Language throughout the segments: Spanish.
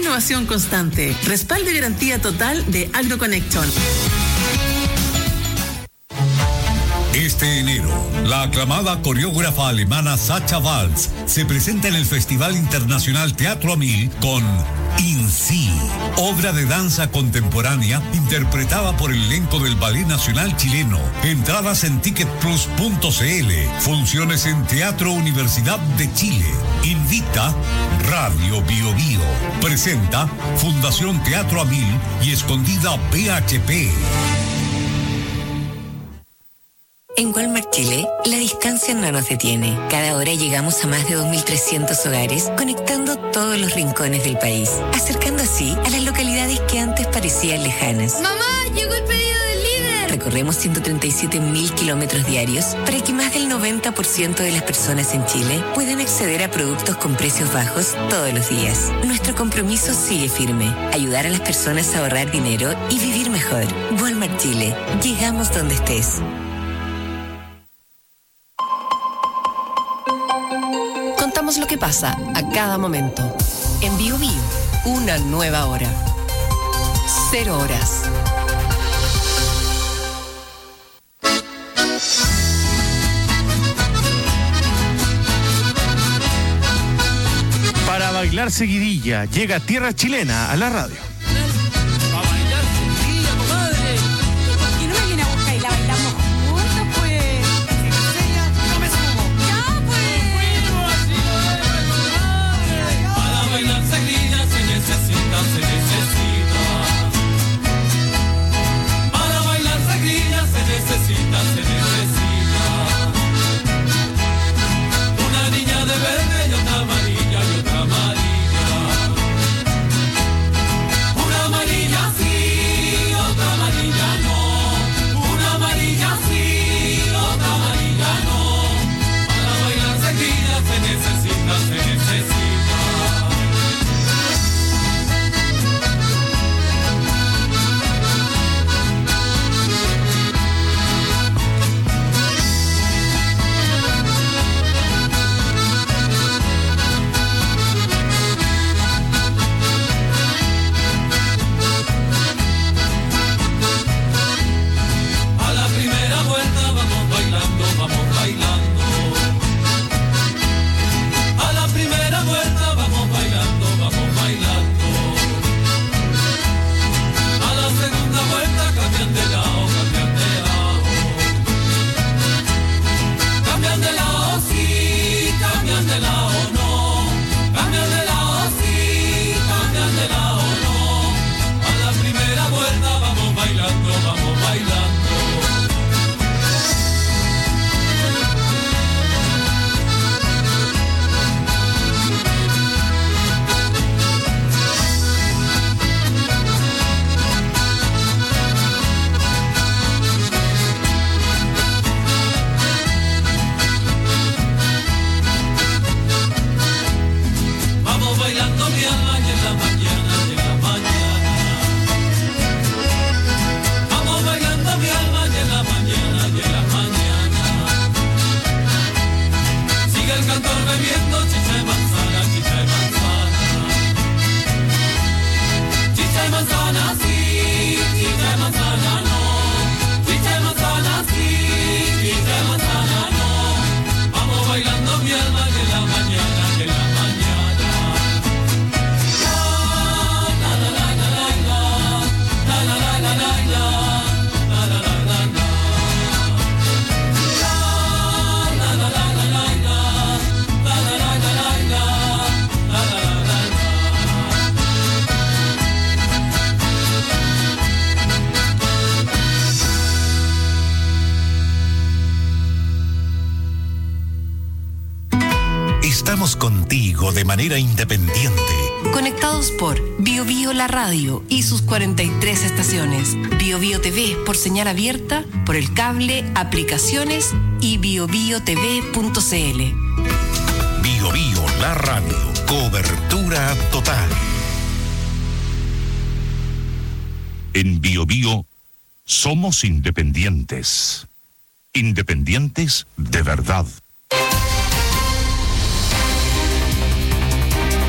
innovación constante. Respaldo y garantía total de AgroConnection. Este enero, la aclamada coreógrafa alemana Sacha Waltz se presenta en el Festival Internacional Teatro a Mil con In Si, obra de danza contemporánea interpretada por el elenco del Ballet Nacional Chileno. Entradas en ticketplus.cl. Funciones en Teatro Universidad de Chile. Invita Radio Bio Bio. Presenta Fundación Teatro a Mil y Escondida BHP. En Walmart Chile, la distancia no nos detiene. Cada hora llegamos a más de 2.300 hogares, conectando todos los rincones del país, acercando así a las localidades que antes parecían lejanas. ¡Mamá, llegó el pedido del líder! Recorremos 137.000 kilómetros diarios para que más del 90% de las personas en Chile puedan acceder a productos con precios bajos todos los días. Nuestro compromiso sigue firme: ayudar a las personas a ahorrar dinero y vivir mejor. Walmart Chile, llegamos donde estés. Contamos lo que pasa a cada momento. En Bio Bio, una nueva hora. 0 horas. Para bailar seguidilla, llega Tierra Chilena a la radio. Para bailar seguidilla, comadre. ¿Por qué no me viene a buscar y la bailamos juntos, pues? No me sumo. Ya, pues. Para bailar seguidilla se necesita. Para bailar seguidilla se necesita. Una niña de verde y otra amarilla y otra amarilla. Una amarilla sí, otra amarilla no. Una amarilla sí, otra amarilla no. Para bailar seguidilla se necesita. A la primera vuelta vamos bailando. A la primera vuelta vamos bailando. A la segunda vuelta cambian de lado. Cambian de lado sí, cambian de lado no. Cambian de lado sí, cambian de lado no. A la primera vuelta vamos bailando. Vamos bailando mi alma y en la mañana. Vamos bailando mi alma y en la mañana. Sigue el cantor bebiendo chicha y manzana. Chicha y manzana sí, chicha y manzana no. Chicha y manzana sí, chicha y manzana no. Vamos bailando mi alma y en la mañana. Estamos contigo de manera independiente. Conectados por Bio Bio la radio y sus 43 estaciones. Bio Bio TV por señal abierta, por el cable, aplicaciones y biobiotv.cl. Bio Bio la radio. Cobertura total. En Bio Bio somos independientes. Independientes de verdad.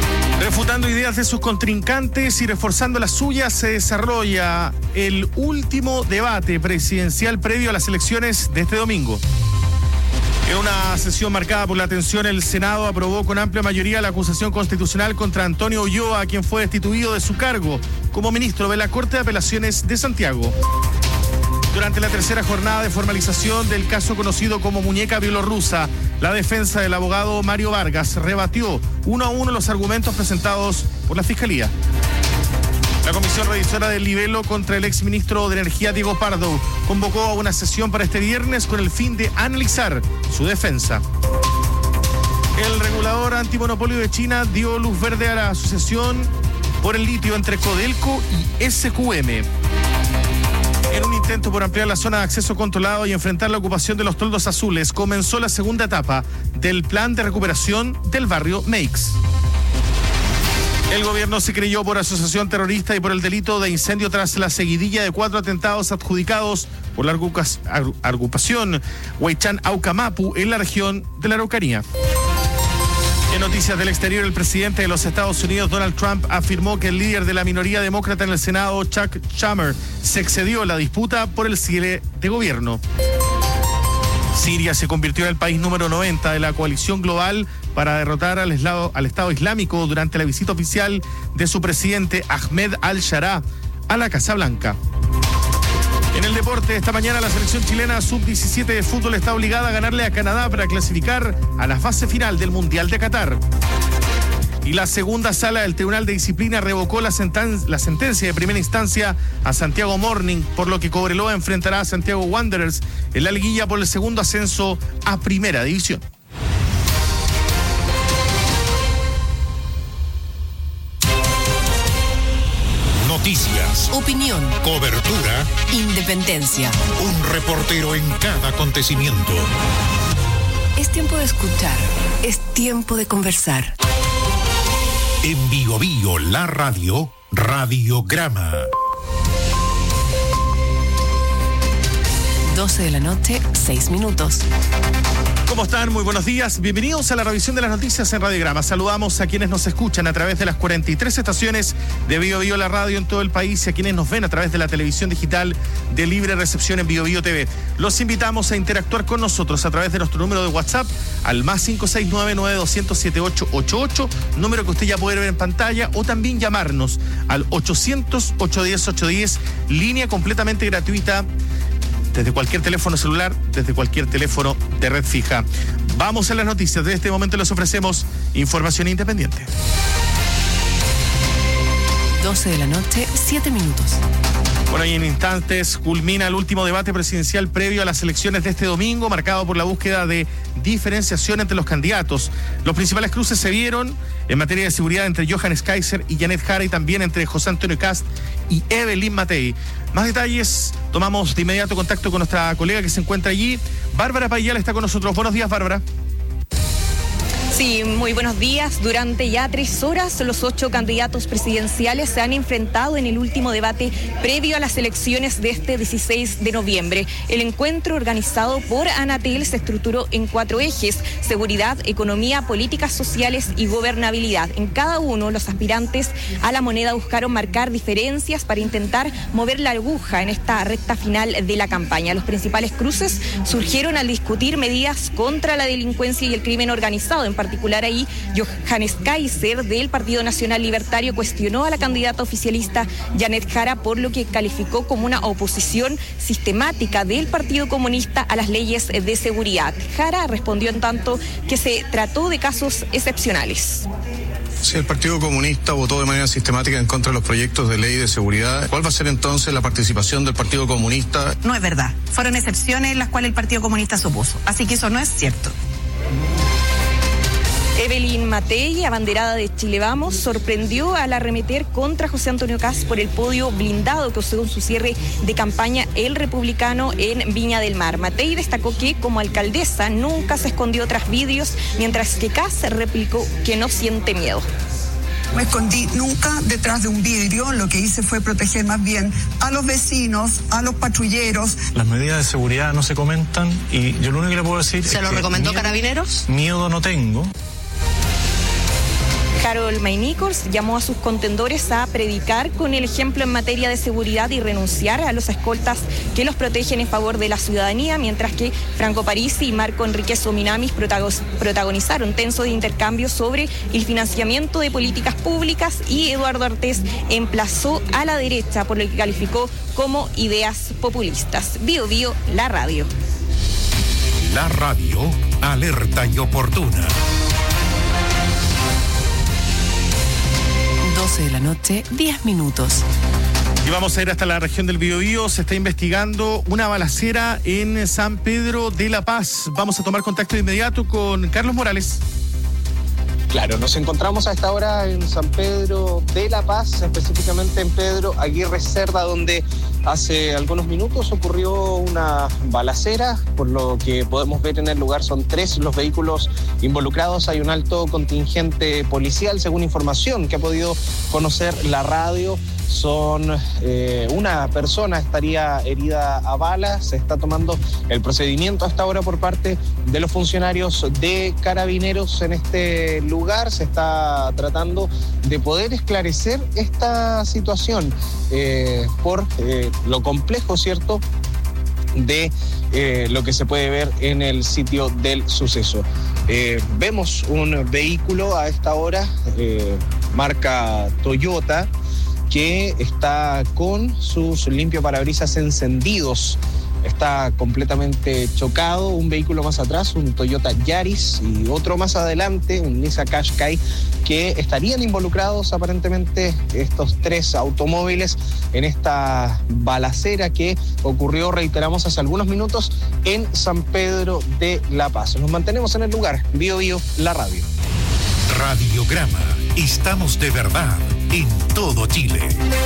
Refutando ideas de sus contrincantes y reforzando las suyas, se desarrolla el último debate presidencial previo a las elecciones de este domingo. En una sesión marcada por la tensión, el Senado aprobó con amplia mayoría la acusación constitucional contra Antonio Ulloa, quien fue destituido de su cargo como ministro de la Corte de Apelaciones de Santiago. Durante la tercera jornada de formalización del caso conocido como muñeca bielorrusa, la defensa del abogado Mario Vargas rebatió 1 a 1 los argumentos presentados por la Fiscalía. La Comisión Revisora del Libelo contra el exministro de Energía, Diego Pardo, convocó a una sesión para este viernes con el fin de analizar su defensa. El regulador antimonopolio de China dio luz verde a la asociación por el litio entre Codelco y SQM. En un intento por ampliar la zona de acceso controlado y enfrentar la ocupación de los toldos azules, comenzó la segunda etapa del plan de recuperación del barrio Meix. El gobierno se creyó por asociación terrorista y por el delito de incendio tras la seguidilla de 4 atentados adjudicados por la agrupación Huaychán Aucamapu en la región de la Araucanía. En noticias del exterior, el presidente de los Estados Unidos, Donald Trump, afirmó que el líder de la minoría demócrata en el Senado, Chuck Schumer, se excedió en la disputa por el cierre de gobierno. Siria se convirtió en el país número 90 de la coalición global para derrotar al Estado Islámico durante la visita oficial de su presidente Ahmed al-Sharaa a la Casa Blanca. En el deporte, esta mañana la selección chilena sub-17 de fútbol está obligada a ganarle a Canadá para clasificar a la fase final del Mundial de Qatar. Y la segunda sala del Tribunal de Disciplina revocó la sentencia de primera instancia a Santiago Morning, por lo que Cobreloa enfrentará a Santiago Wanderers en la liguilla por el segundo ascenso a Primera División. Noticias, Opinión, cobertura, independencia. un reportero en cada acontecimiento. Es tiempo de escuchar, es tiempo de conversar. En Bio Bio, la radio, Radiograma. 12 de la noche, 6 minutos. ¿Cómo están? Muy buenos días. Bienvenidos a la revisión de las noticias en Radiograma. Saludamos a quienes nos escuchan a través de las 43 estaciones de Bio Bio la radio en todo el país y a quienes nos ven a través de la televisión digital de libre recepción en Bio Bio TV. Los invitamos a interactuar con nosotros a través de nuestro número de WhatsApp al más 569-9200-7888, número que usted ya puede ver en pantalla, o también llamarnos al 800-810-810, línea completamente gratuita, desde cualquier teléfono celular, desde cualquier teléfono de red fija. Vamos a las noticias. De este momento les ofrecemos información independiente. 12 de la noche, 7 minutos. Bueno, y en instantes culmina el último debate presidencial previo a las elecciones de este domingo, marcado por la búsqueda de diferenciación entre los candidatos. Los principales cruces se vieron en materia de seguridad entre Johannes Kaiser y Janet Jara, y también entre José Antonio Kast y Evelyn Matei. Más detalles, tomamos de inmediato contacto con nuestra colega que se encuentra allí. Bárbara Payal está con nosotros. Buenos días, Bárbara. Sí, muy buenos días. Durante ya 3 horas, los 8 candidatos presidenciales se han enfrentado en el último debate previo a las elecciones de este 16 de noviembre. El encuentro, organizado por Anatel, se estructuró en 4 ejes: seguridad, economía, políticas sociales y gobernabilidad. En cada uno, los aspirantes a la moneda buscaron marcar diferencias para intentar mover la aguja en esta recta final de la campaña. Los principales cruces surgieron al discutir medidas contra la delincuencia y el crimen organizado. En particular, ahí Johannes Kaiser del Partido Nacional Libertario cuestionó a la candidata oficialista Janet Jara por lo que calificó como una oposición sistemática del Partido Comunista a las leyes de seguridad. Jara respondió en tanto que se trató de casos excepcionales. Si el Partido Comunista votó de manera sistemática en contra de los proyectos de ley de seguridad, ¿cuál va a ser entonces la participación del Partido Comunista? No es verdad. Fueron excepciones en las cuales el Partido Comunista se opuso. Así que eso no es cierto. Evelyn Matei, abanderada de Chile Vamos, sorprendió al arremeter contra José Antonio Kast por el podio blindado que usó en su cierre de campaña el republicano en Viña del Mar. Matei destacó que, como alcaldesa, nunca se escondió tras vidrios, mientras que Kast replicó que no siente miedo. No me escondí nunca detrás de un vidrio, lo que hice fue proteger más bien a los vecinos, a los patrulleros. Las medidas de seguridad no se comentan y yo lo único que le puedo decir ¿Se lo recomendó Carabineros? Miedo no tengo. Carol May Nichols llamó a sus contendores a predicar con el ejemplo en materia de seguridad y renunciar a los escoltas que los protegen en favor de la ciudadanía, mientras que Franco Parisi y Marco Enrique Sominamis protagonizaron tensos intercambios sobre el financiamiento de políticas públicas, y Eduardo Artés emplazó a la derecha por lo que calificó como ideas populistas. Bio Bio, la radio. La radio, alerta y oportuna. 12 de la noche, 10 minutos. Y vamos a ir hasta la región del Biobío. Se está investigando una balacera en San Pedro de la Paz. Vamos a tomar contacto de inmediato con Carlos Morales. Claro, nos encontramos a esta hora en San Pedro de la Paz, específicamente en Pedro Aguirre Cerda, donde hace algunos minutos ocurrió una balacera. Por lo que podemos ver en el lugar, son 3 los vehículos involucrados. Hay un alto contingente policial, según información que ha podido conocer la radio. Una persona estaría herida a bala. Se está tomando el procedimiento hasta ahora por parte de los funcionarios de Carabineros en este lugar. Se está tratando de poder esclarecer esta situación por lo complejo, ¿cierto?, de lo que se puede ver en el sitio del suceso. Vemos un vehículo a esta hora, marca Toyota, que está con sus limpiaparabrisas encendidos. Está completamente chocado. Un vehículo más atrás, un Toyota Yaris, y otro más adelante, un Nissan Qashqai, que estarían involucrados aparentemente estos 3 automóviles en esta balacera que ocurrió, reiteramos, hace algunos minutos en San Pedro de la Paz. Nos mantenemos en el lugar. Bio Bio, la radio. Radiograma. Estamos de verdad en todo Chile.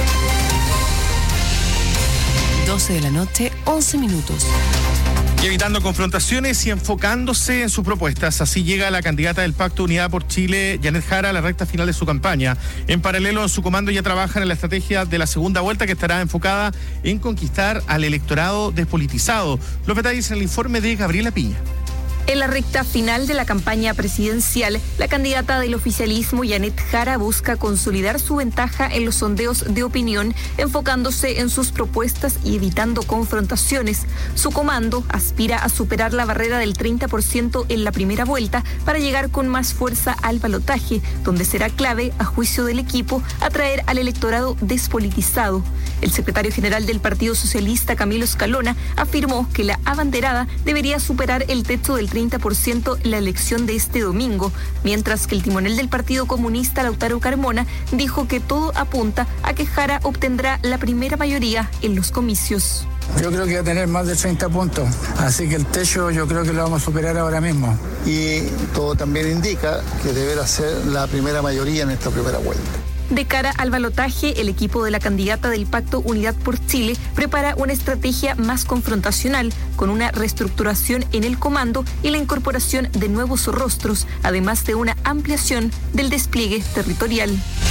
12 de la noche, 11 minutos. Y evitando confrontaciones y enfocándose en sus propuestas, así llega la candidata del Pacto Unidad por Chile, Janet Jara, a la recta final de su campaña. En paralelo, en su comando ya trabajan en la estrategia de la segunda vuelta, que estará enfocada en conquistar al electorado despolitizado. Los detalles en el informe de Gabriela Piña. En la recta final de la campaña presidencial, la candidata del oficialismo, Janet Jara, busca consolidar su ventaja en los sondeos de opinión, enfocándose en sus propuestas y evitando confrontaciones. Su comando aspira a superar la barrera del 30% en la primera vuelta para llegar con más fuerza al balotaje, donde será clave, a juicio del equipo, atraer al electorado despolitizado. El secretario general del Partido Socialista, Camilo Escalona, afirmó que la abanderada debería superar el techo del 30% en la elección de este domingo, mientras que el timonel del Partido Comunista, Lautaro Carmona, dijo que todo apunta a que Jara obtendrá la primera mayoría en los comicios. Yo creo que va a tener más de 30 puntos, así que el techo yo creo que lo vamos a superar ahora mismo. Y todo también indica que deberá ser la primera mayoría en esta primera vuelta. De cara al balotaje, el equipo de la candidata del Pacto Unidad por Chile prepara una estrategia más confrontacional, con una reestructuración en el comando y la incorporación de nuevos rostros, además de una ampliación del despliegue territorial.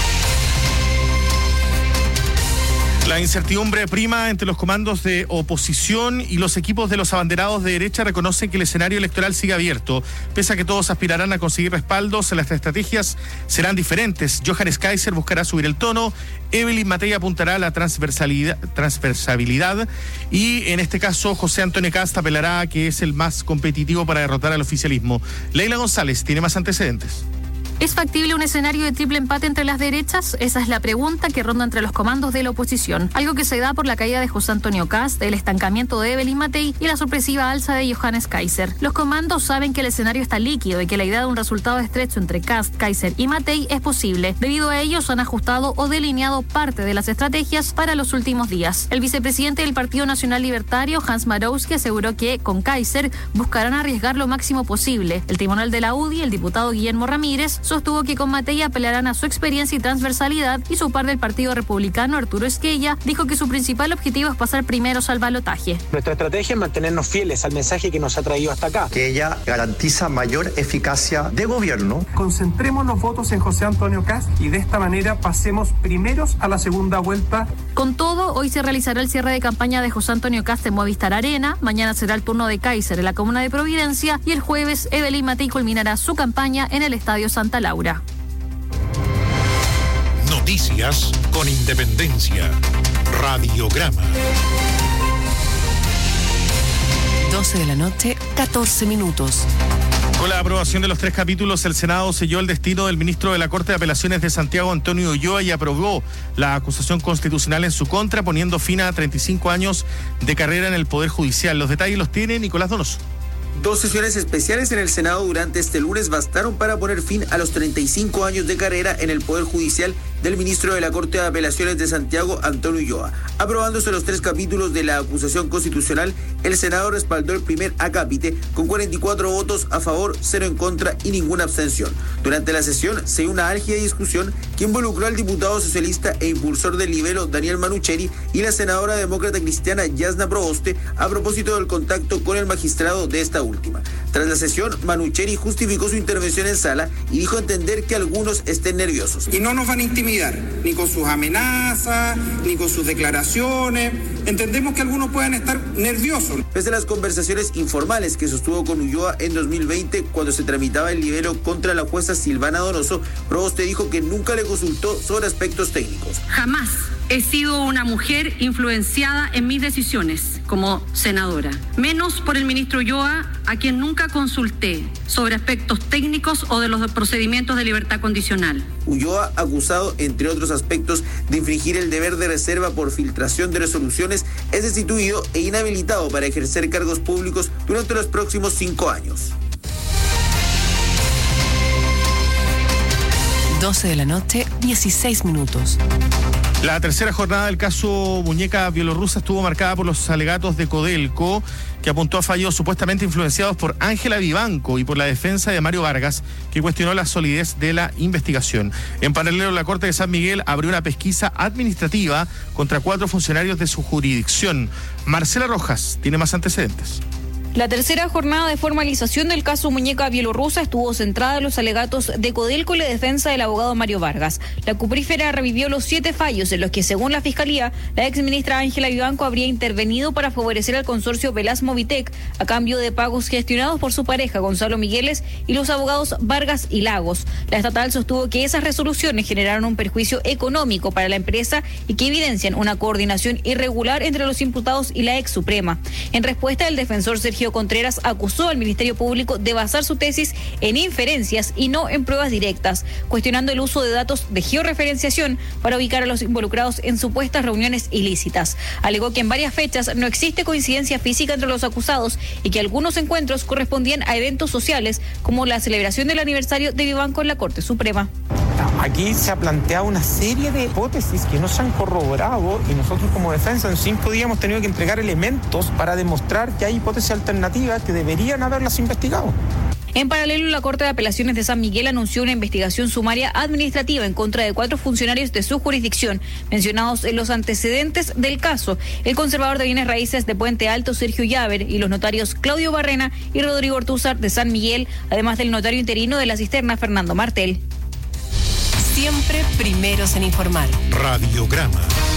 La incertidumbre prima entre los comandos de oposición y los equipos de los abanderados de derecha reconocen que el escenario electoral sigue abierto. Pese a que todos aspirarán a conseguir respaldos, las estrategias serán diferentes. Johannes Kaiser buscará subir el tono, Evelyn Matei apuntará a la transversabilidad y en este caso José Antonio Cast apelará a que es el más competitivo para derrotar al oficialismo. Leila González tiene más antecedentes. ¿Es factible un escenario de triple empate entre las derechas? Esa es la pregunta que ronda entre los comandos de la oposición. Algo que se da por la caída de José Antonio Cast, el estancamiento de Evelyn Matei y la sorpresiva alza de Johannes Kaiser. Los comandos saben que el escenario está líquido y que la idea de un resultado estrecho entre Cast, Kaiser y Matei es posible. Debido a ellos han ajustado o delineado parte de las estrategias para los últimos días. El vicepresidente del Partido Nacional Libertario, Hans Marowski, aseguró que con Kaiser buscarán arriesgar lo máximo posible. El timonel de la UDI, el diputado Guillermo Ramírez, sostuvo que con Matei apelarán a su experiencia y transversalidad, y su par del Partido Republicano, Arturo Esquella, dijo que su principal objetivo es pasar primeros al balotaje. Nuestra estrategia es mantenernos fieles al mensaje que nos ha traído hasta acá. Que ella garantiza mayor eficacia de gobierno. Concentremos los votos en José Antonio Cast y de esta manera pasemos primeros a la segunda vuelta. Con todo, hoy se realizará el cierre de campaña de José Antonio Cast en Movistar Arena, mañana será el turno de Kaiser en la comuna de Providencia y el jueves Evelyn Matei culminará su campaña en el Estadio Santa Laura. Noticias con independencia. Radiograma. 12 de la noche, 14 minutos. Con la aprobación de los 3 capítulos, el Senado selló el destino del ministro de la Corte de Apelaciones de Santiago, Antonio Ulloa, y aprobó la acusación constitucional en su contra, poniendo fin a 35 años de carrera en el Poder Judicial. Los detalles los tiene Nicolás Donoso. 2 sesiones especiales en el Senado durante este lunes bastaron para poner fin a los 35 años de carrera en el Poder Judicial del ministro de la Corte de Apelaciones de Santiago, Antonio Ulloa. Aprobándose los 3 capítulos de la acusación constitucional, el Senado respaldó el primer acápite con 44 votos a favor, 0 en contra y ninguna abstención. Durante la sesión se dio una álgida discusión que involucró al diputado socialista e impulsor del libelo Daniel Manucheri y la senadora demócrata cristiana Yasna Proboste a propósito del contacto con el magistrado de esta última. Tras la sesión, Manucheri justificó su intervención en sala y dijo entender que algunos estén nerviosos. Y no nos van a intimidar, ni con sus amenazas, ni con sus declaraciones. Entendemos que algunos puedan estar nerviosos. Pese a las conversaciones informales que sostuvo con Ulloa en 2020, cuando se tramitaba el libelo contra la jueza Silvana Donoso, Proboste dijo que nunca le consultó sobre aspectos técnicos. Jamás he sido una mujer influenciada en mis decisiones como senadora, menos por el ministro Ulloa, a quien nunca consulté sobre aspectos técnicos o de los procedimientos de libertad condicional. Ulloa, acusado, entre otros aspectos, de infringir el deber de reserva por filtración de resoluciones, es destituido e inhabilitado para ejercer cargos públicos durante los próximos 5 años. 12 de la noche, 16 minutos. La tercera jornada del caso Muñeca Bielorrusa estuvo marcada por los alegatos de Codelco, que apuntó a fallos supuestamente influenciados por Ángela Vivanco y por la defensa de Mario Vargas, que cuestionó la solidez de la investigación. En paralelo, la Corte de San Miguel abrió una pesquisa administrativa contra 4 funcionarios de su jurisdicción. Marcela Rojas tiene más antecedentes. La tercera jornada de formalización del caso Muñeca Bielorrusa estuvo centrada en los alegatos de Codelco y la defensa del abogado Mario Vargas. La cuprífera revivió los 7 fallos en los que, según la Fiscalía, la exministra Ángela Vivanco habría intervenido para favorecer al consorcio Velas Movitec a cambio de pagos gestionados por su pareja Gonzalo Migueles y los abogados Vargas y Lagos. La estatal sostuvo que esas resoluciones generaron un perjuicio económico para la empresa y que evidencian una coordinación irregular entre los imputados y la ex Suprema. En respuesta, el defensor Sergio Contreras acusó al Ministerio Público de basar su tesis en inferencias y no en pruebas directas, cuestionando el uso de datos de georreferenciación para ubicar a los involucrados en supuestas reuniones ilícitas. Alegó que en varias fechas no existe coincidencia física entre los acusados y que algunos encuentros correspondían a eventos sociales, como la celebración del aniversario de Vivanco en la Corte Suprema. Aquí se ha planteado una serie de hipótesis que no se han corroborado y nosotros como defensa en 5 días hemos tenido que entregar elementos para demostrar que hay hipótesis alternativas que deberían haberlas investigado. En paralelo, la Corte de Apelaciones de San Miguel anunció una investigación sumaria administrativa en contra de 4 funcionarios de su jurisdicción, mencionados en los antecedentes del caso: el conservador de bienes raíces de Puente Alto, Sergio Llaver, y los notarios Claudio Barrena y Rodrigo Ortúzar de San Miguel, además del notario interino de la Cisterna, Fernando Martel. Siempre primeros en informar. Radiograma.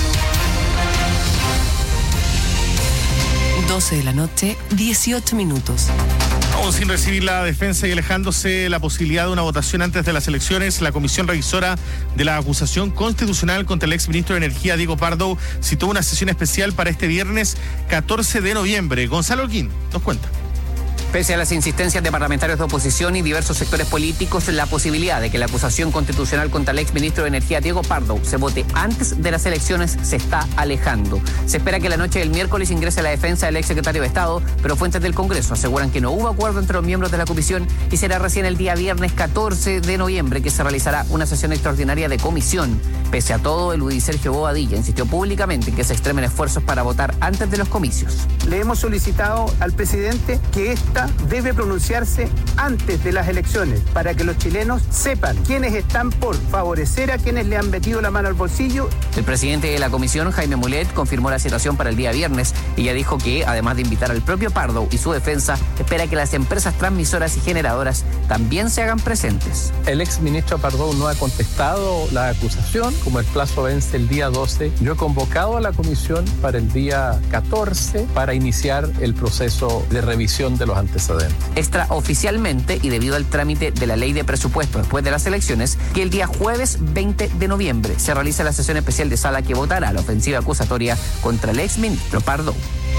12 de la noche, 18 minutos. Aún sin recibir la defensa y alejándose la posibilidad de una votación antes de las elecciones, la Comisión Revisora de la Acusación Constitucional contra el exministro de Energía, Diego Pardo, citó una sesión especial para este viernes 14 de noviembre. Gonzalo Holguín nos cuenta. Pese a las insistencias de parlamentarios de oposición y diversos sectores políticos, la posibilidad de que la acusación constitucional contra el exministro de Energía, Diego Pardo, se vote antes de las elecciones se está alejando. Se espera que la noche del miércoles ingrese la defensa del exsecretario de Estado, pero fuentes del Congreso aseguran que no hubo acuerdo entre los miembros de la comisión y será recién el día viernes 14 de noviembre que se realizará una sesión extraordinaria de comisión. Pese a todo, el UDI Sergio Bobadilla insistió públicamente en que se extremen esfuerzos para votar antes de los comicios. Le hemos solicitado al presidente que esta debe pronunciarse antes de las elecciones para que los chilenos sepan quiénes están por favorecer a quienes le han metido la mano al bolsillo. El presidente de la comisión, Jaime Mulet, confirmó la situación para el día viernes y ya dijo que, además de invitar al propio Pardo y su defensa, espera que las empresas transmisoras y generadoras también se hagan presentes. El exministro Pardo no ha contestado la acusación, como el plazo vence el día 12. Yo he convocado a la comisión para el día 14 para iniciar el proceso de revisión de los antecedentes. antecedentes. Extraoficialmente y debido al trámite de la ley de presupuesto después de las elecciones, que el día jueves 20 de noviembre se realiza la sesión especial de sala que votará la ofensiva acusatoria contra el exministro Pardo.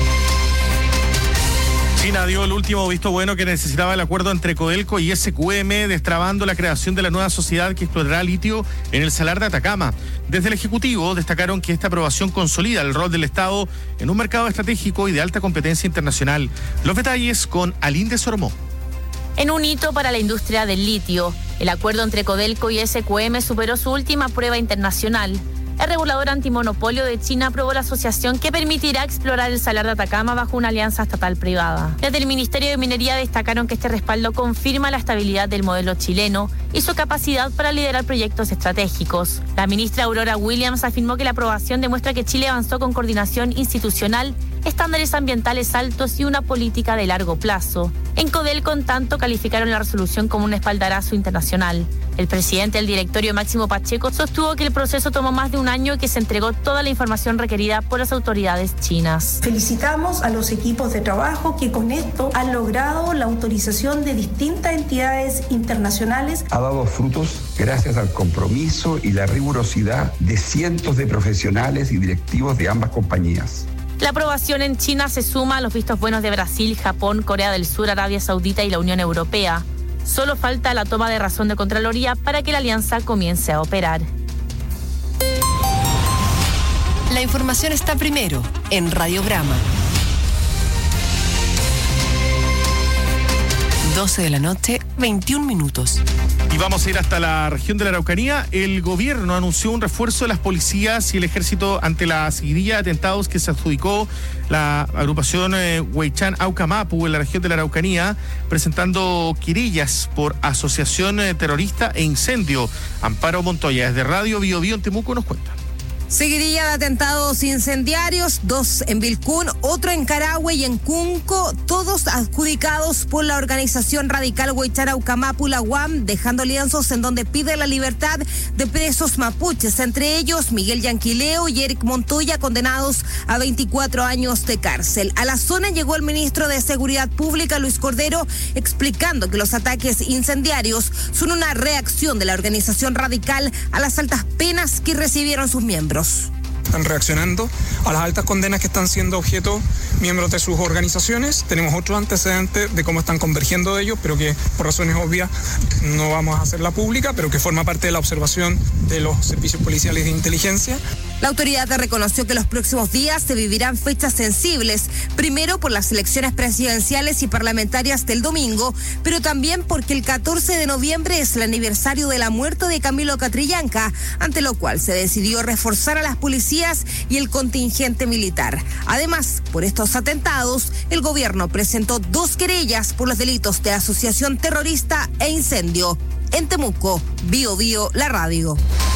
China dio el último visto bueno que necesitaba el acuerdo entre Codelco y SQM, destrabando la creación de la nueva sociedad que explotará litio en el Salar de Atacama. Desde el Ejecutivo destacaron que esta aprobación consolida el rol del Estado en un mercado estratégico y de alta competencia internacional. Los detalles con Alinde Sormó. En un hito para la industria del litio, el acuerdo entre Codelco y SQM superó su última prueba internacional. El regulador antimonopolio de China aprobó la asociación que permitirá explorar el Salar de Atacama bajo una alianza estatal-privada. Desde el Ministerio de Minería destacaron que este respaldo confirma la estabilidad del modelo chileno y su capacidad para liderar proyectos estratégicos. La ministra Aurora Williams afirmó que la aprobación demuestra que Chile avanzó con coordinación institucional, estándares ambientales altos y una política de largo plazo. En Codelco, en tanto, calificaron la resolución como un espaldarazo internacional. El presidente del directorio, Máximo Pacheco, sostuvo que el proceso tomó más de un año y que se entregó toda la información requerida por las autoridades chinas. Felicitamos a los equipos de trabajo que con esto han logrado la autorización de distintas entidades internacionales. Ha dado frutos gracias al compromiso y la rigurosidad de cientos de profesionales y directivos de ambas compañías. La aprobación en China se suma a los vistos buenos de Brasil, Japón, Corea del Sur, Arabia Saudita y la Unión Europea. Solo falta la toma de razón de Contraloría para que la alianza comience a operar. La información está primero en Radiograma. 12 de la noche, 21 minutos. Y vamos a ir hasta la región de la Araucanía. El gobierno anunció un refuerzo de las policías y el ejército ante la seguidilla de atentados que se adjudicó la agrupación Huaychán Aucamapu en la región de la Araucanía, presentando querellas por asociación terrorista e incendio. Amparo Montoya, desde Radio Bio Bio en Temuco, nos cuenta. Seguidilla de atentados incendiarios, 2 en Vilcún, otro en Carahue y en Cunco, todos adjudicados por la organización radical Huaychán Aucamapu, la UAM, dejando lienzos en donde pide la libertad de presos mapuches, entre ellos Miguel Yanquileo y Eric Montoya, condenados a 24 años de cárcel. A la zona llegó el ministro de Seguridad Pública, Luis Cordero, explicando que los ataques incendiarios son una reacción de la organización radical a las altas penas que recibieron sus miembros. Están reaccionando a las altas condenas que están siendo objeto miembros de sus organizaciones. Tenemos otros antecedentes de cómo están convergiendo de ellos, pero que por razones obvias no vamos a hacerla pública, pero que forma parte de la observación de los servicios policiales de inteligencia. La autoridad reconoció que los próximos días se vivirán fechas sensibles, primero por las elecciones presidenciales y parlamentarias del domingo, pero también porque el 14 de noviembre es el aniversario de la muerte de Camilo Catrillanca, ante lo cual se decidió reforzar a las policías y el contingente militar. Además, por estos atentados, el gobierno presentó 2 querellas por los delitos de asociación terrorista e incendio. En Temuco, Bio Bio, la radio.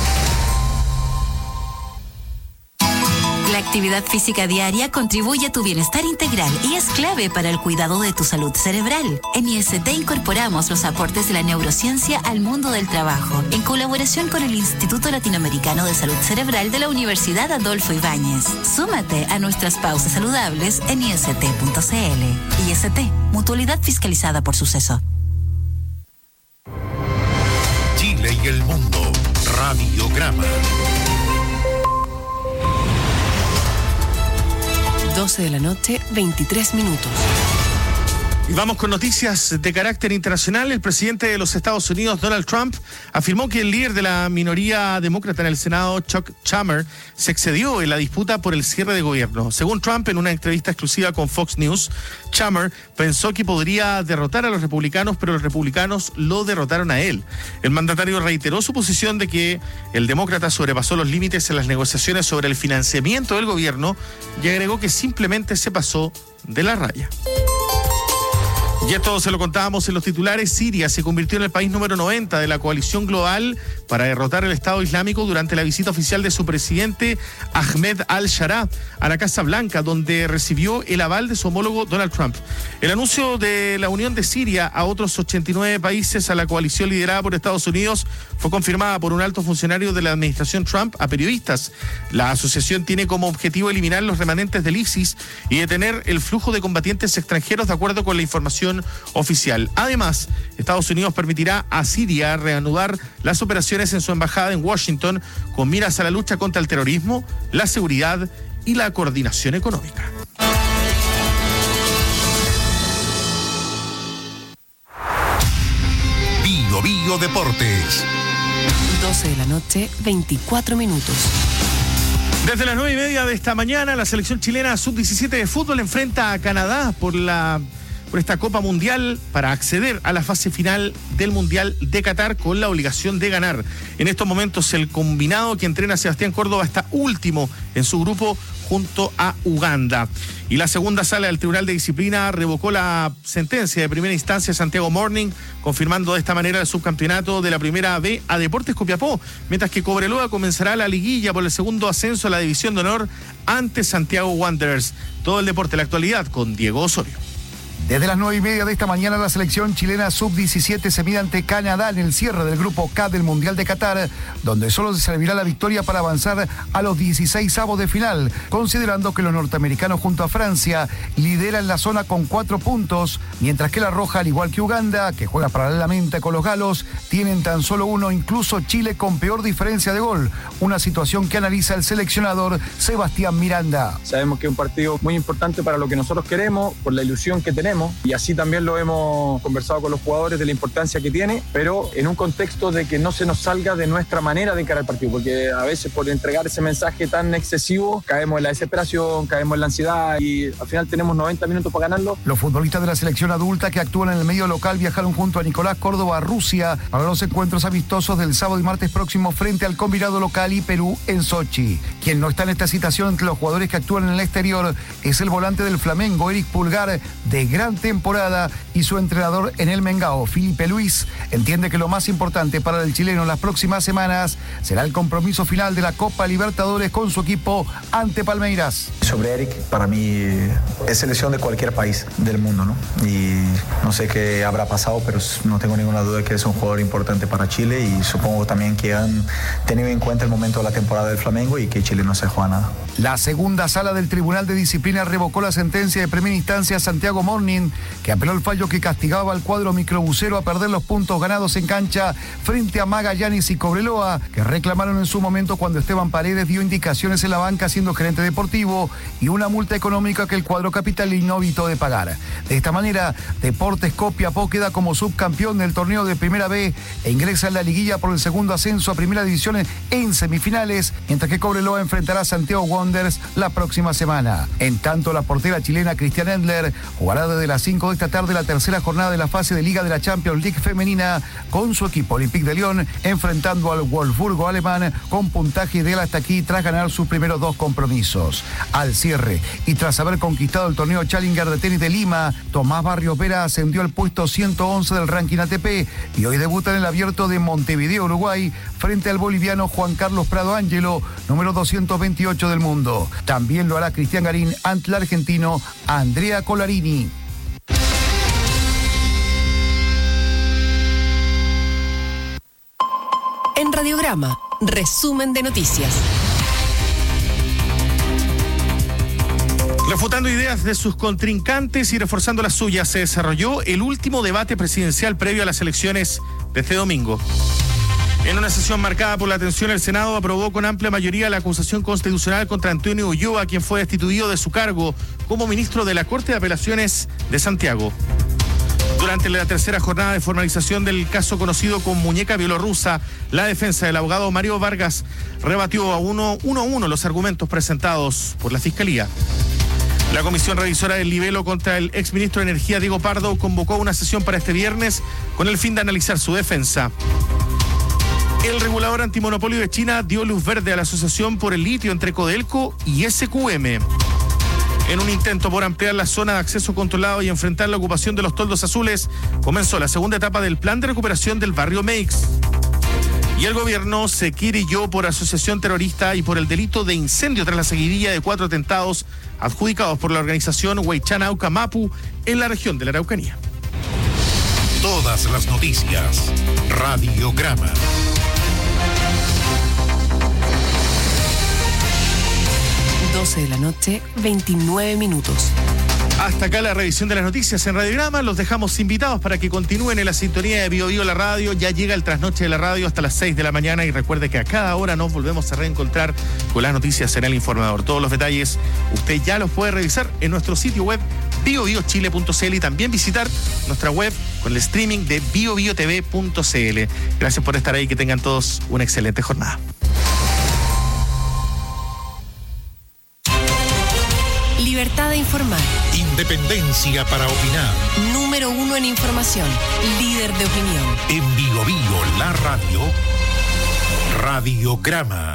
La actividad física diaria contribuye a tu bienestar integral y es clave para el cuidado de tu salud cerebral. En IST incorporamos los aportes de la neurociencia al mundo del trabajo, en colaboración con el Instituto Latinoamericano de Salud Cerebral de la Universidad Adolfo Ibáñez. Súmate a nuestras pausas saludables en ist.cl. IST, mutualidad fiscalizada por Suceso. Chile y el mundo, Radiograma. 12 de la noche, 23 minutos. Y vamos con noticias de carácter internacional. El presidente de los Estados Unidos, Donald Trump, afirmó que el líder de la minoría demócrata en el Senado, Chuck Schumer, se excedió en la disputa por el cierre de gobierno. Según Trump, en una entrevista exclusiva con Fox News, Schumer pensó que podría derrotar a los republicanos, pero los republicanos lo derrotaron a él. El mandatario reiteró su posición de que el demócrata sobrepasó los límites en las negociaciones sobre el financiamiento del gobierno y agregó que simplemente se pasó de la raya. Y esto se lo contábamos en los titulares. Siria se convirtió en el país número 90 de la coalición global para derrotar el Estado Islámico durante la visita oficial de su presidente Ahmed al-Sharaa a la Casa Blanca, donde recibió el aval de su homólogo Donald Trump. El anuncio de la unión de Siria a otros 89 países a la coalición liderada por Estados Unidos fue confirmada por un alto funcionario de la administración Trump a periodistas. La asociación tiene como objetivo eliminar los remanentes del ISIS y detener el flujo de combatientes extranjeros, de acuerdo con la información información oficial. Además, Estados Unidos permitirá a Siria reanudar las operaciones en su embajada en Washington con miras a la lucha contra el terrorismo, la seguridad y la coordinación económica. Bio Deportes. 12 de la noche, 24 minutos. Desde las 9:30 de esta mañana, la selección chilena sub-17 de fútbol enfrenta a Canadá por esta Copa Mundial para acceder a la fase final del Mundial de Qatar con la obligación de ganar. En estos momentos el combinado que entrena a Sebastián Córdoba está último en su grupo junto a Uganda. Y la segunda sala del Tribunal de Disciplina revocó la sentencia de primera instancia de Santiago Morning, confirmando de esta manera el subcampeonato de la Primera B a Deportes Copiapó, mientras que Cobreloa comenzará la liguilla por el segundo ascenso a la División de Honor ante Santiago Wanderers. Todo el deporte de la actualidad con Diego Osorio. Desde las 9:30 de esta mañana, la selección chilena sub-17 se mide ante Canadá en el cierre del grupo K del Mundial de Qatar, donde solo se servirá la victoria para avanzar a los 16avos de final, considerando que los norteamericanos junto a Francia lideran la zona con 4 puntos, mientras que la Roja, al igual que Uganda, que juega paralelamente con los galos, tienen tan solo 1, incluso Chile con peor diferencia de gol, una situación que analiza el seleccionador Sebastián Miranda. Sabemos que es un partido muy importante para lo que nosotros queremos, por la ilusión que tenemos, y así también lo hemos conversado con los jugadores de la importancia que tiene, pero en un contexto de que no se nos salga de nuestra manera de encarar el partido, porque a veces por entregar ese mensaje tan excesivo caemos en la desesperación, caemos en la ansiedad y al final tenemos 90 minutos para ganarlo. Los futbolistas de la selección adulta que actúan en el medio local viajaron junto a Nicolás Córdoba a Rusia para los encuentros amistosos del sábado y martes próximo frente al combinado local y Perú en Sochi. Quien no está en esta citación entre los jugadores que actúan en el exterior es el volante del Flamengo, Eric Pulgar, de gran temporada, y su entrenador en el Mengao, Felipe Luis, entiende que lo más importante para el chileno en las próximas semanas será el compromiso final de la Copa Libertadores con su equipo ante Palmeiras. Sobre Eric, para mí es selección de cualquier país del mundo, ¿no? Y no sé qué habrá pasado, pero no tengo ninguna duda de que es un jugador importante para Chile y supongo también que han tenido en cuenta el momento de la temporada del Flamengo y que Chile no se juega nada. La segunda sala del Tribunal de Disciplina revocó la sentencia de primera instancia a Santiago Morning, que apeló el fallo que castigaba al cuadro microbusero a perder los puntos ganados en cancha frente a Magallanes y Cobreloa, que reclamaron en su momento cuando Esteban Paredes dio indicaciones en la banca siendo gerente deportivo, y una multa económica que el cuadro capitalino evitó de pagar. De esta manera, Deportes Copiapó queda como subcampeón del torneo de Primera B e ingresa en la liguilla por el segundo ascenso a Primera División en semifinales, mientras que Cobreloa enfrentará a Santiago Wanderers la próxima semana. En tanto, la portera chilena Cristian Endler jugará desde las 5 de esta tarde la tercera jornada de la fase de Liga de la Champions League femenina con su equipo Olympique de Lyon, enfrentando al Wolfsburgo alemán con puntaje de él hasta aquí tras ganar sus primeros 2 compromisos. Al cierre y tras haber conquistado el torneo Challenger de tenis de Lima, Tomás Barrios Vera ascendió al puesto 111 del ranking ATP y hoy debuta en el Abierto de Montevideo, Uruguay, frente al boliviano Juan Carlos Prado Ángelo, número 228 del mundo. También lo hará Cristian Garín ante el argentino Andrea Colarini. En Radiograma, resumen de noticias. Refutando ideas de sus contrincantes y reforzando las suyas, se desarrolló el último debate presidencial previo a las elecciones de este domingo. En una sesión marcada por la tensión, el Senado aprobó con amplia mayoría la acusación constitucional contra Antonio Ulloa, quien fue destituido de su cargo como ministro de la Corte de Apelaciones de Santiago. Durante la tercera jornada de formalización del caso conocido como muñeca bielorrusa, la defensa del abogado Mario Vargas rebatió a uno a uno los argumentos presentados por la Fiscalía. La Comisión Revisora del Libelo contra el exministro de Energía, Diego Pardo, convocó una sesión para este viernes con el fin de analizar su defensa. El regulador antimonopolio de China dio luz verde a la asociación por el litio entre Codelco y SQM. En un intento por ampliar la zona de acceso controlado y enfrentar la ocupación de los toldos azules, comenzó la segunda etapa del plan de recuperación del barrio Meix. Y el gobierno se querelló por asociación terrorista y por el delito de incendio tras la seguidilla de 4 atentados adjudicados por la organización Huaychana Aucamapu en la región de la Araucanía. Todas las noticias. Radiograma. De la noche, 29 minutos. Hasta acá la revisión de las noticias en Radiograma. Los dejamos invitados para que continúen en la sintonía de Bio Bio la radio. Ya llega el trasnoche de la radio hasta las 6 de la mañana y recuerde que a cada hora nos volvemos a reencontrar con las noticias en El Informador. Todos los detalles usted ya los puede revisar en nuestro sitio web biobiochile.cl y también visitar nuestra web con el streaming de biobiotv.cl. Gracias por estar ahí, que tengan todos una excelente jornada. Libertad de informar. Independencia para opinar. Número 1 en información. Líder de opinión. En Bio Bio, la radio. Radiograma.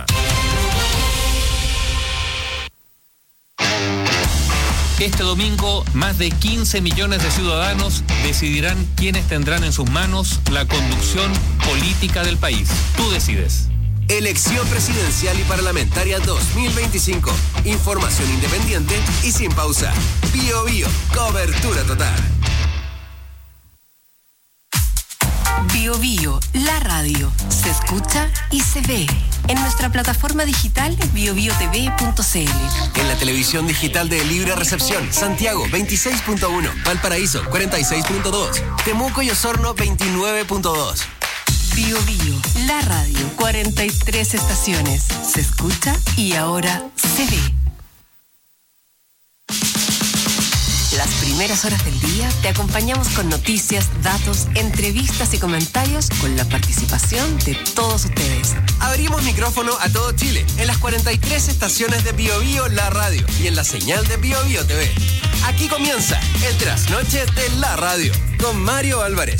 Este domingo, más de 15 millones de ciudadanos decidirán quiénes tendrán en sus manos la conducción política del país. Tú decides. Elección presidencial y parlamentaria 2025. Información independiente y sin pausa. Bio Bio, cobertura total. Bio Bio, la radio. Se escucha y se ve. En nuestra plataforma digital biobiotv.cl. En la televisión digital de libre recepción, Santiago 26.1, Valparaíso 46.2, Temuco y Osorno 29.2. Bio Bio, la radio, 43 estaciones. Se escucha y ahora se ve. Las primeras horas del día te acompañamos con noticias, datos, entrevistas y comentarios con la participación de todos ustedes. Abrimos micrófono a todo Chile en las 43 estaciones de Bio Bio la radio y en la señal de Bio Bio TV. Aquí comienza el trasnoche de la radio con Mario Álvarez.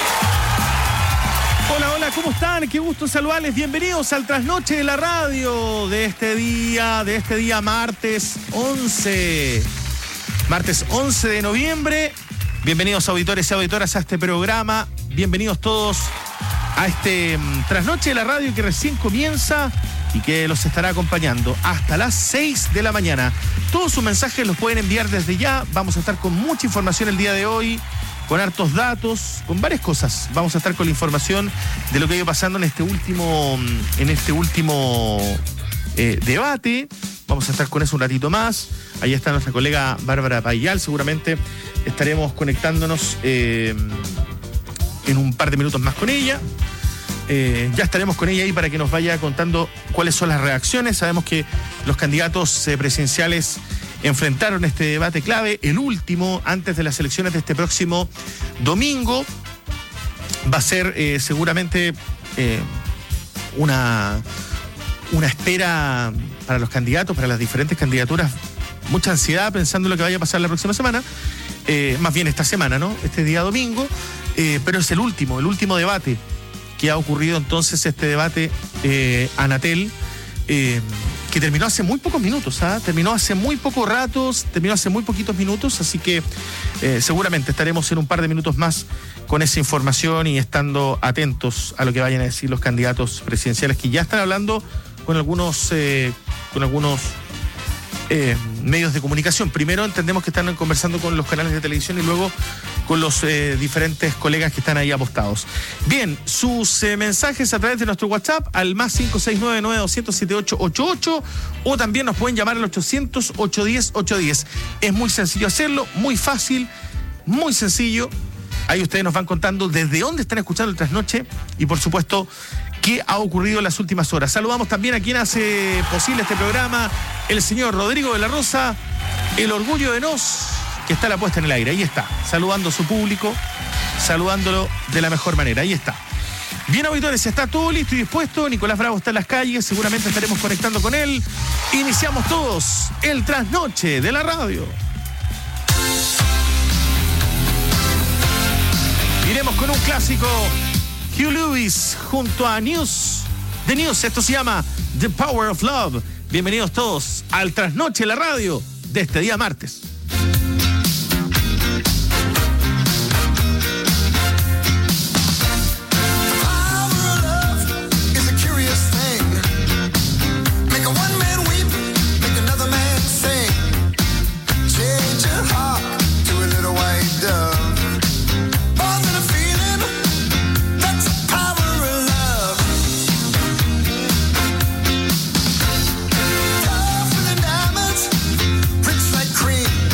Hola, hola, ¿cómo están? Qué gusto saludarles. Bienvenidos al trasnoche de la radio de este día martes 11. Martes 11 de noviembre. Bienvenidos auditores y auditoras a este programa. Bienvenidos todos a este trasnoche de la radio que recién comienza y que los estará acompañando hasta las 6 de la mañana. Todos sus mensajes los pueden enviar desde ya. Vamos a estar con mucha información el día de hoy, con hartos datos, con varias cosas. Vamos a estar con la información de lo que ha ido pasando en este último debate. Vamos a estar con eso un ratito más. Ahí está nuestra colega Bárbara Payal. Seguramente estaremos conectándonos en un par de minutos más con ella. Ya estaremos con ella ahí para que nos vaya contando cuáles son las reacciones. Sabemos que los candidatos presidenciales enfrentaron este debate clave, el último antes de las elecciones de este próximo domingo. Va a ser seguramente una espera para los candidatos, para las diferentes candidaturas, mucha ansiedad pensando en lo que vaya a pasar la próxima semana, más bien esta semana, ¿no? Este día domingo, pero es el último debate que ha ocurrido entonces, este debate Anatel, que terminó hace muy pocos minutos, terminó hace muy pocos ratos, terminó hace muy poquitos minutos, así que seguramente estaremos en un par de minutos más con esa información y estando atentos a lo que vayan a decir los candidatos presidenciales, que ya están hablando con algunos medios de comunicación. Primero entendemos que están conversando con los canales de televisión y luego con los diferentes colegas que están ahí apostados. Bien, sus mensajes a través de nuestro WhatsApp al más 569-900-7888 o también nos pueden llamar al 800-810-810. Es muy sencillo hacerlo, muy fácil, muy sencillo. Ahí ustedes nos van contando desde dónde están escuchando el trasnoche y por supuesto qué ha ocurrido en las últimas horas. Saludamos también a quien hace posible este programa, el señor Rodrigo de la Rosa, el orgullo de Nos, que está la puesta en el aire. Ahí está, saludando a su público, saludándolo de la mejor manera. Ahí está. Bien, auditores, está todo listo y dispuesto. Nicolás Bravo está en las calles, seguramente estaremos conectando con él. Iniciamos todos el trasnoche de la radio. Iremos con un clásico, Hugh Lewis junto a The News. Esto se llama The Power of Love. Bienvenidos todos al trasnoche de la radio de este día martes. Cream.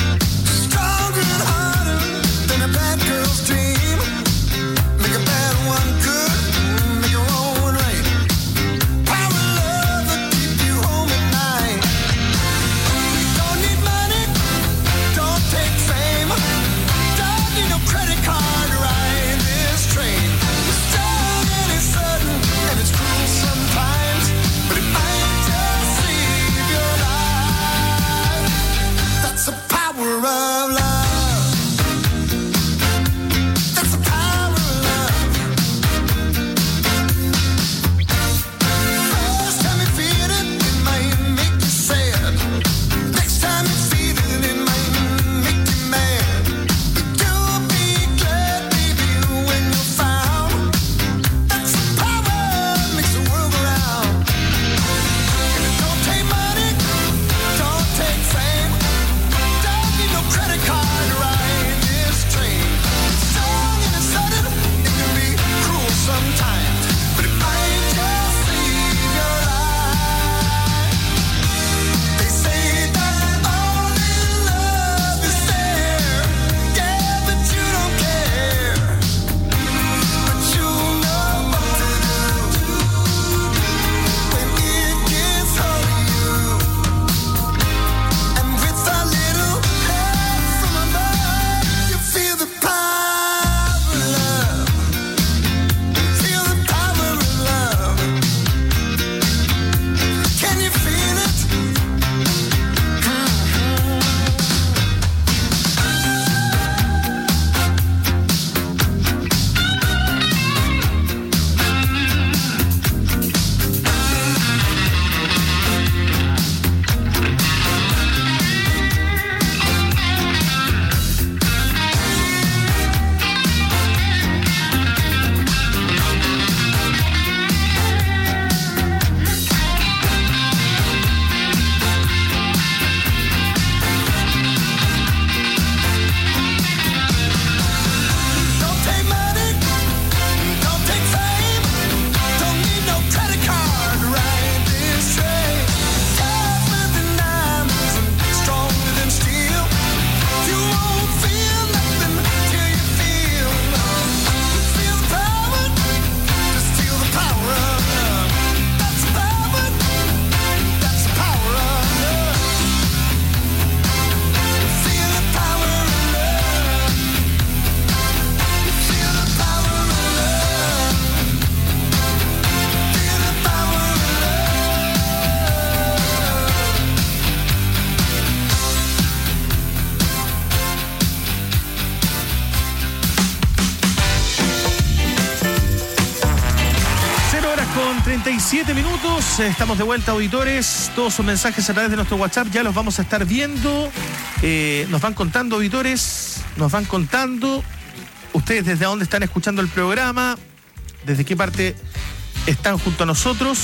37 minutos, estamos de vuelta, auditores. Todos sus mensajes a través de nuestro WhatsApp ya los vamos a estar viendo. Nos van contando, auditores, nos van contando ustedes desde dónde están escuchando el programa, desde qué parte están junto a nosotros.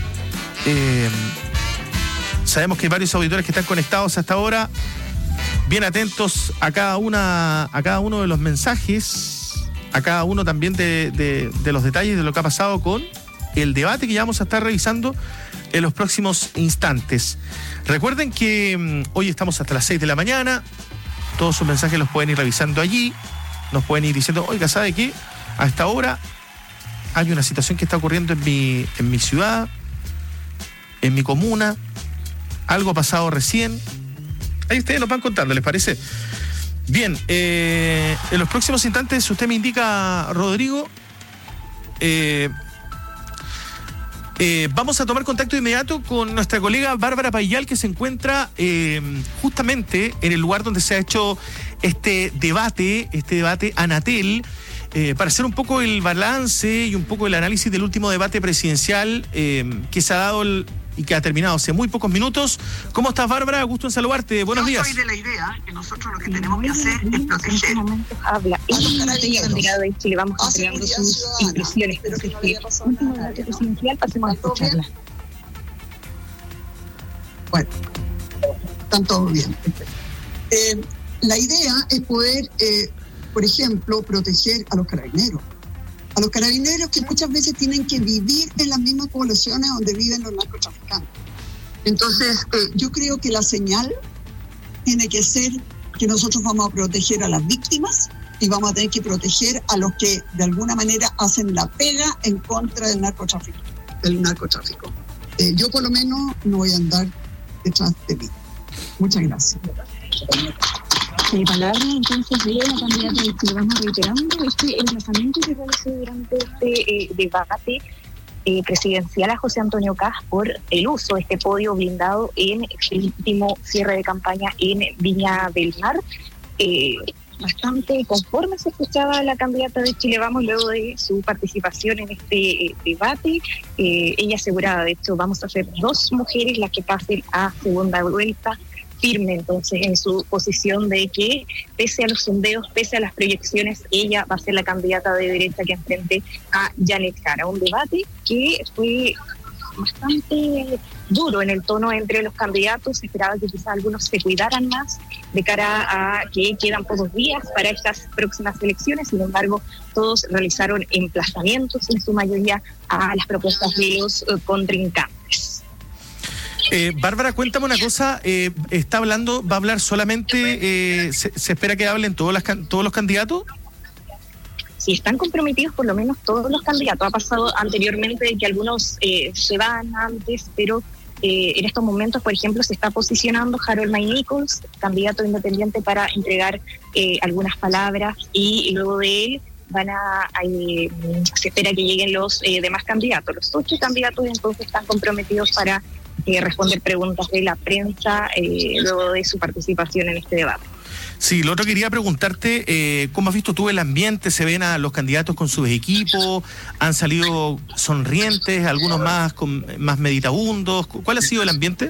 Sabemos que hay varios auditores que están conectados hasta ahora, bien atentos a cada uno de los mensajes, a cada uno también de los detalles de lo que ha pasado con el debate que ya vamos a estar revisando en los próximos instantes. Recuerden que hoy estamos hasta las 6 de la mañana, todos sus mensajes los pueden ir revisando allí, nos pueden ir diciendo, oiga, ¿sabe qué? A esta hora hay una situación que está ocurriendo en mi ciudad, en mi comuna, algo ha pasado recién. Ahí ustedes nos van contando, ¿les parece? Bien, en los próximos instantes, usted me indica, Rodrigo, vamos a tomar contacto inmediato con nuestra colega Bárbara Payal, que se encuentra justamente en el lugar donde se ha hecho este debate Anatel, para hacer un poco el balance y un poco el análisis del último debate presidencial que se ha dado y que ha terminado hace muy pocos minutos. ¿Cómo estás, Bárbara? Gusto en saludarte. Buenos días. Yo soy de la idea que nosotros lo que tenemos que hacer es proteger. Habla bandera de Chile, vamos entregando sus impresiones. Último debate presidencial, pasemos a escucharla. Bueno, están todos bien. La idea es poder, por ejemplo, proteger a los carabineros. A los carabineros que muchas veces tienen que vivir en las mismas poblaciones donde viven los narcotraficantes. Entonces, yo creo que la señal tiene que ser que nosotros vamos a proteger a las víctimas y vamos a tener que proteger a los que de alguna manera hacen la pega en contra del narcotráfico. Yo por lo menos no voy a andar detrás de mí. Muchas gracias. Palabra entonces de la candidata de Chile. Vamos reiterando el emplazamiento que realizó durante este debate presidencial a José Antonio Kast por el uso de este podio blindado en el último cierre de campaña en Viña del Mar. Bastante conforme se escuchaba la candidata de Chile Vamos luego de su participación en este debate. Ella aseguraba, de hecho, vamos a ser 2 mujeres las que pasen a segunda vuelta, firme entonces en su posición de que pese a los sondeos, pese a las proyecciones, ella va a ser la candidata de derecha que enfrente a Janet Jara. Un debate que fue bastante duro en el tono entre los candidatos. Se esperaba que quizás algunos se cuidaran más de cara a que quedan pocos días para estas próximas elecciones. Sin embargo, todos realizaron emplazamientos en su mayoría a las propuestas de los contrincantes. Bárbara, cuéntame una cosa, va a hablar solamente, se espera que hablen todos los candidatos? Sí, están comprometidos por lo menos todos los candidatos. Ha pasado anteriormente que algunos se van antes, pero en estos momentos, por ejemplo, se está posicionando Harold May Nichols, candidato independiente, para entregar algunas palabras, y luego de él se espera que lleguen los demás candidatos. Los 8 candidatos entonces están comprometidos para responder preguntas de la prensa luego de su participación en este debate. Sí, lo otro quería preguntarte, ¿cómo has visto tú el ambiente? ¿Se ven a los candidatos con sus equipos? ¿Han salido sonrientes? ¿Algunos más meditabundos? ¿Cuál ha sido el ambiente?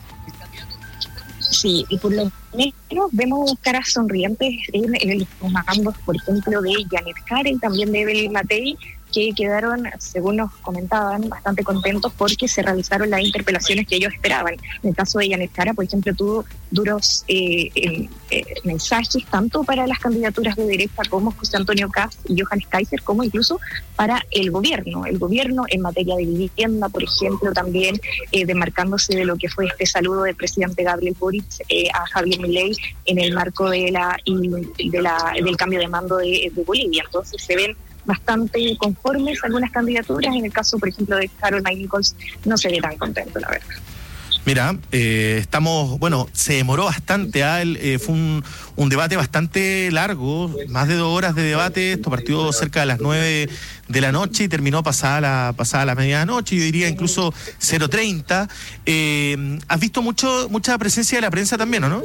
Sí, y por lo menos vemos caras sonrientes en los comandos, por ejemplo, de Janet Jara y también de Evelyn Matei, que quedaron, según nos comentaban, bastante contentos porque se realizaron las interpelaciones que ellos esperaban. En el caso de Janet Jara, por ejemplo, tuvo duros mensajes tanto para las candidaturas de derecha como José Antonio Kast y Johannes Kaiser, como incluso para el gobierno en materia de vivienda, por ejemplo, también demarcándose de lo que fue este saludo del presidente Gabriel Boric a Javier Milei en el marco del cambio de mando de Bolivia. Entonces se ven bastante conformes algunas candidaturas. En el caso, por ejemplo, de Harold May Nichols, no se ve tan contento, la verdad. Mira, se demoró bastante, fue un debate bastante largo, más de 2 horas de debate. Esto partió cerca de las 9 de la noche y terminó pasada la medianoche, yo diría incluso 0:30. ¿Has visto mucha presencia de la prensa también, o no?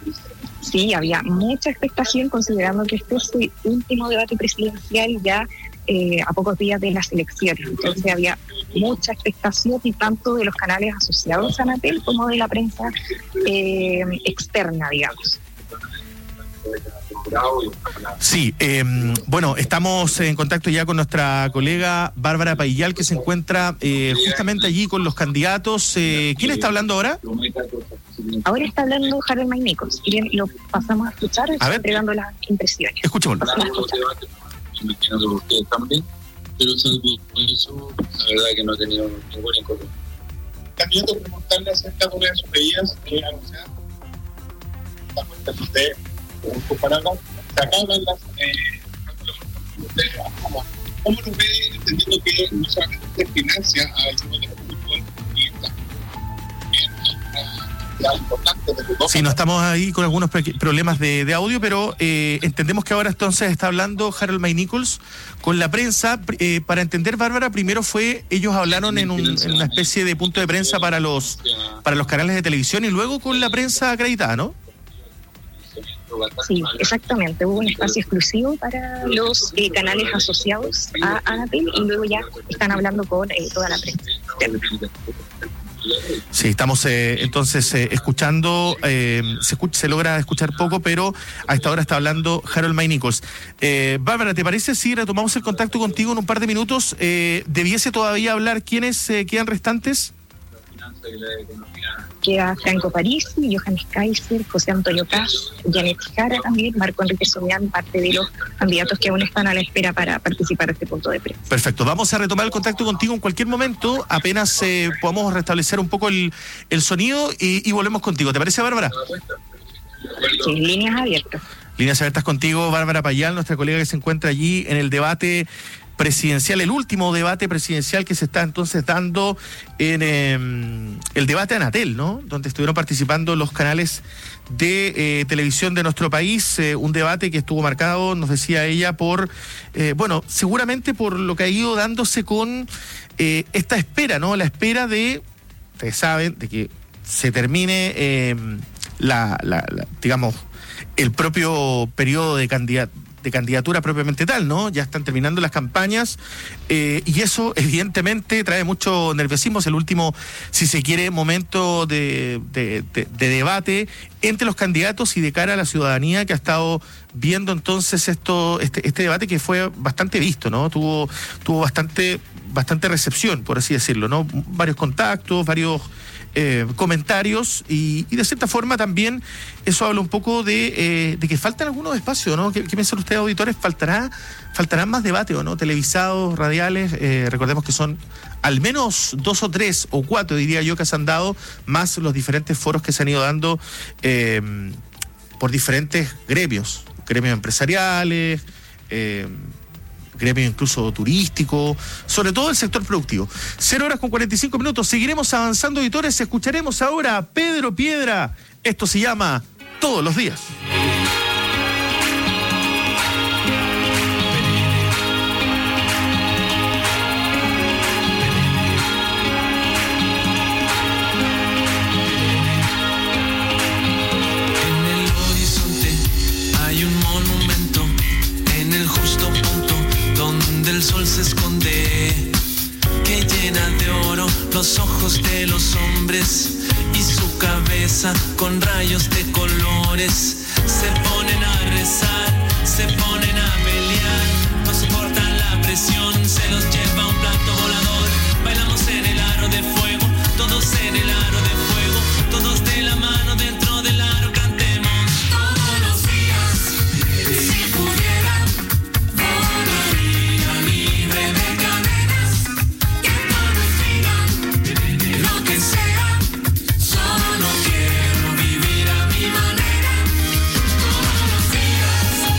Sí, había mucha expectación considerando que este es el último debate presidencial ya a pocos días de las elecciones. Entonces había mucha expectación, y tanto de los canales asociados a Anatel como de la prensa externa, digamos. Sí, bueno, estamos en contacto ya con nuestra colega Bárbara Paillal, que se encuentra justamente allí con los candidatos. ¿Quién está hablando ahora? Ahora está hablando Harold Maynicos. Lo pasamos a escuchar, entregando las impresiones. Escuchémoslo. Imagino que ustedes también, pero salvo eso, la verdad que no he tenido ningún inconveniente. También tengo que preguntarle acerca de una de sus medidas que anunciadas. La cuenta de ustedes, con palabras, se acaban las. ¿Cómo lo ve, entendiendo que no solamente usted financia a equipos de fútbol y Sí, no estamos ahí con algunos problemas de audio, pero entendemos que ahora entonces está hablando Harold Maynicos con la prensa. Para entender, Bárbara, primero ellos hablaron en una especie de punto de prensa para los canales de televisión, y luego con la prensa acreditada, ¿no? Sí, exactamente. Hubo un espacio exclusivo para los canales asociados a Anatel, y luego ya están hablando con toda la prensa. Sí, estamos entonces escuchando, se logra escuchar poco, pero a esta hora está hablando Harold Maynicos. Bárbara, ¿te parece si retomamos el contacto contigo en un par de minutos? ¿Debiese todavía hablar quiénes quedan restantes? Queda Franco Parisi, Johannes Kaiser, José Antonio Caz, Janet Jara también, Marco Enrique Somián, parte de los candidatos que aún están a la espera para participar de este punto de prensa. Perfecto, vamos a retomar el contacto contigo en cualquier momento, apenas podamos restablecer un poco el sonido y volvemos contigo. ¿Te parece, Bárbara? Sí, líneas abiertas. Líneas abiertas contigo, Bárbara Paillal, nuestra colega que se encuentra allí en el debate presidencial, el último debate presidencial que se está entonces dando en el debate Anatel, ¿no? Donde estuvieron participando los canales de televisión de nuestro país, un debate que estuvo marcado, nos decía ella, por, seguramente por lo que ha ido dándose con esta espera, ¿no? La espera de, ustedes saben, de que se termine digamos, el propio periodo de candidatura propiamente tal, ¿no? Ya están terminando las campañas y eso evidentemente trae mucho nerviosismo. Es el último, si se quiere, momento de debate entre los candidatos y de cara a la ciudadanía que ha estado viendo entonces este debate, que fue bastante visto, ¿no? Tuvo bastante recepción, por así decirlo, ¿no? Varios contactos, varios comentarios y de cierta forma también eso habla un poco de que faltan algunos espacios, ¿no? ¿Qué piensan ustedes, auditores? ¿Faltarán más debates o no? Televisados, radiales, recordemos que son al menos 2 o 3 o 4, diría yo, que se han dado, más los diferentes foros que se han ido dando por diferentes gremios empresariales, gremio incluso turístico, sobre todo el sector productivo. 0:45. Seguiremos avanzando, auditores. Escucharemos ahora a Pedro Piedra. Esto se llama Todos los días. En el horizonte hay un monumento en el justo punto donde el sol se esconde, que llena de oro los ojos de los hombres y su cabeza con rayos de colores. Se ponen a rezar, se ponen a pelear, no soportan la presión, se los lleva un plato volador. Bailamos en el aro de fuego, todos en el aro de fuego, todos de la mano dentro del aro cantemos. Todos los días, si pudiera, lo que sea, solo quiero vivir a mi manera, todos los días.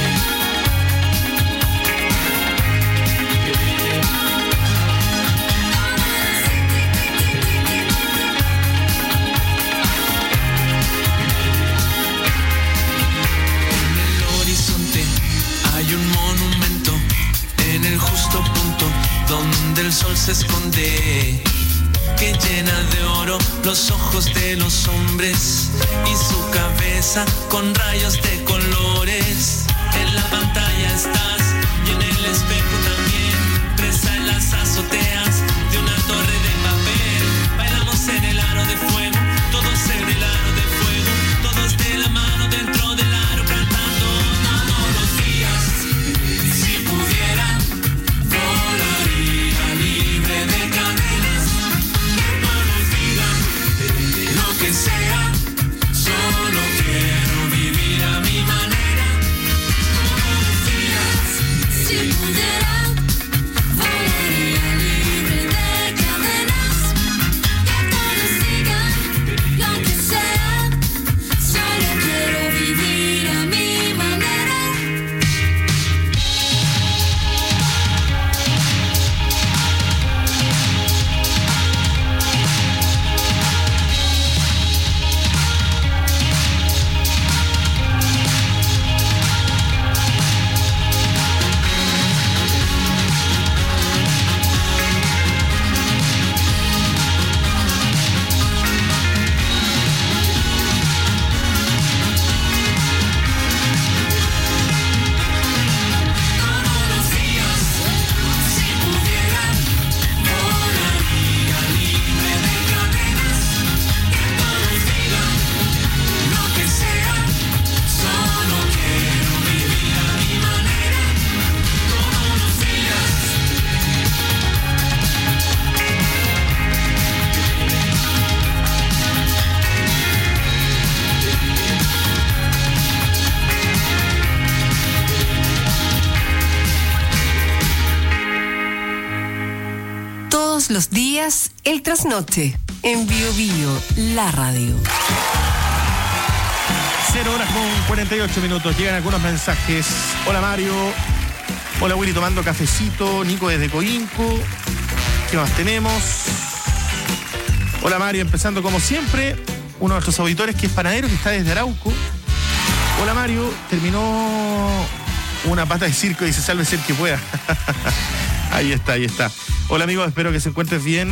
En el horizonte hay un monumento en el justo punto donde el sol se esconde, que llena de oro los ojos de los hombres y su cabeza con rayos de colores. En la pantalla estás y en el espejo también. Todos los días, el trasnoche. En Bio Bio, la radio. 0:48. Llegan algunos mensajes. Hola Mario. Hola Willy tomando cafecito. Nico desde Coinco. ¿Qué más tenemos? Hola Mario, empezando como siempre. Uno de nuestros auditores que es panadero, que está desde Arauco. Hola Mario, terminó una pata de circo y dice sálvese el que pueda. Ahí está. Hola amigos, espero que se encuentres bien.